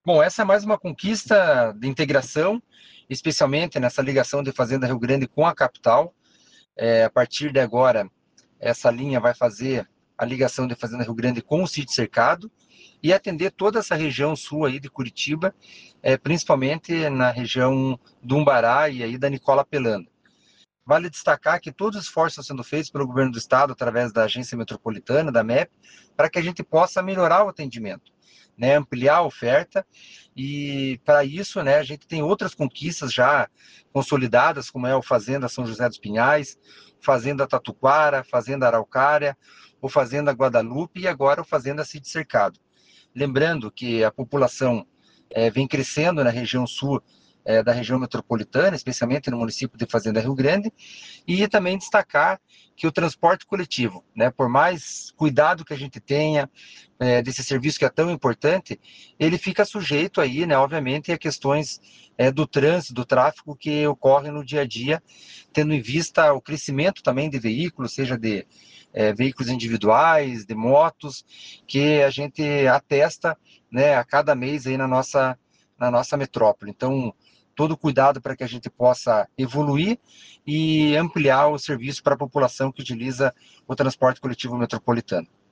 Bom, essa é mais uma conquista de integração, especialmente nessa ligação de Fazenda Rio Grande com a capital. A partir de agora, essa linha vai fazer a ligação de Fazenda Rio Grande com o Sítio Cercado e atender toda essa região sul aí de Curitiba, principalmente na região do Umbará e aí da Nicola Pelanda. Vale destacar que todos os esforços estão sendo feitos pelo governo do estado, através da agência metropolitana, da MEP, para que a gente possa melhorar o atendimento, né, ampliar a oferta, e para isso, né, a gente tem outras conquistas já consolidadas, como é o Fazenda São José dos Pinhais, Fazenda Tatuquara, Fazenda Araucária, o Fazenda Guadalupe e agora o Fazenda Sítio Cercado. Lembrando que a população vem crescendo na região sul da região metropolitana, especialmente no município de Fazenda Rio Grande, e também destacar que o transporte coletivo, né, por mais cuidado que a gente tenha desse serviço que é tão importante, ele fica sujeito aí, né, obviamente, a questões do trânsito, do tráfego que ocorre no dia a dia, tendo em vista o crescimento também de veículos, seja de veículos individuais, de motos, que a gente atesta, né, a cada mês aí na nossa metrópole. Então, todo cuidado para que a gente possa evoluir e ampliar o serviço para a população que utiliza o transporte coletivo metropolitano.